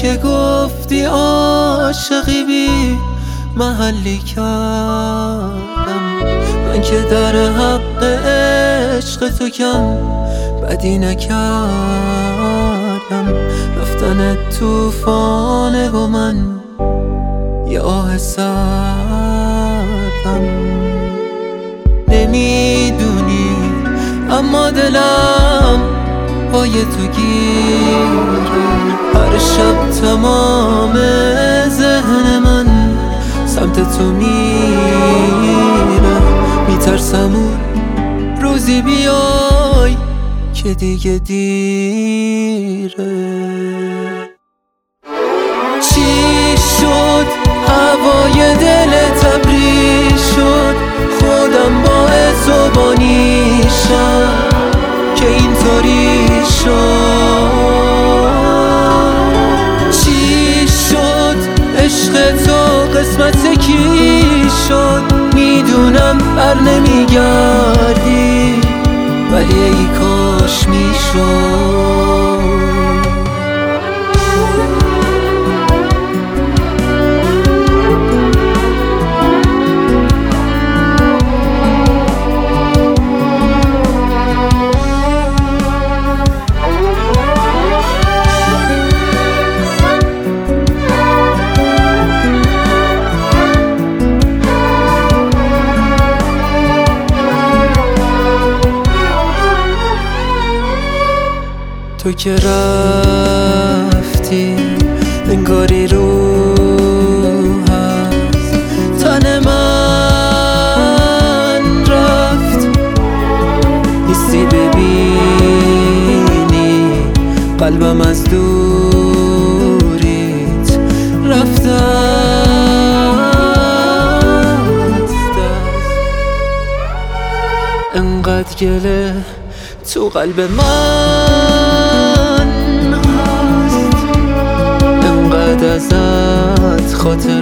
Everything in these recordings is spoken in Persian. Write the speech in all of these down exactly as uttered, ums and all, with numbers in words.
که گفتی عاشقی بی محلی کردم، من که در حق عشق تو کم بدی نکردم. رفتن توفانه و من یه آه سردم. نمیدونی اما دلم پای تو گیره، هر شب تمام ذهن من سمت تو میره. میترسم اون روزی بیای که دیگه دیره. چی شد هوای دل تبریز شد، خودم باعث زبانیشم که اینطوری شد. چی شد عشق تو قسمت کی شد، میدونم بر نمیگردی ولی ای کاش میشد. تو که رفتی انگاری روح هست، تن من رفت نیستی ببینی، قلبم از دوریت رفته است. انقدر گله تو قلب من هست، انقدر ازت خاطر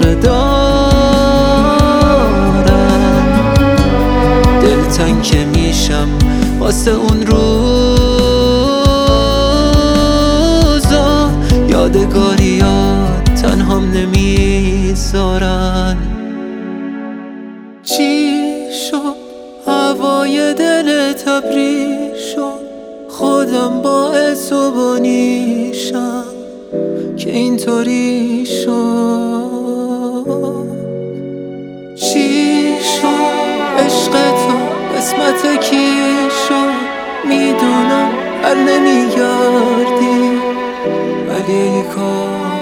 دارم. دلتنگ که میشم واسه اون روزا، یادگاریات تنهام نمیذارن. چی شد هوای دل تبریز شد، خودم باعث زبانیشم که اینطوری شد. چی شد عشق تو قسمت کی شد، میدونم بر نمیگردی ولی کار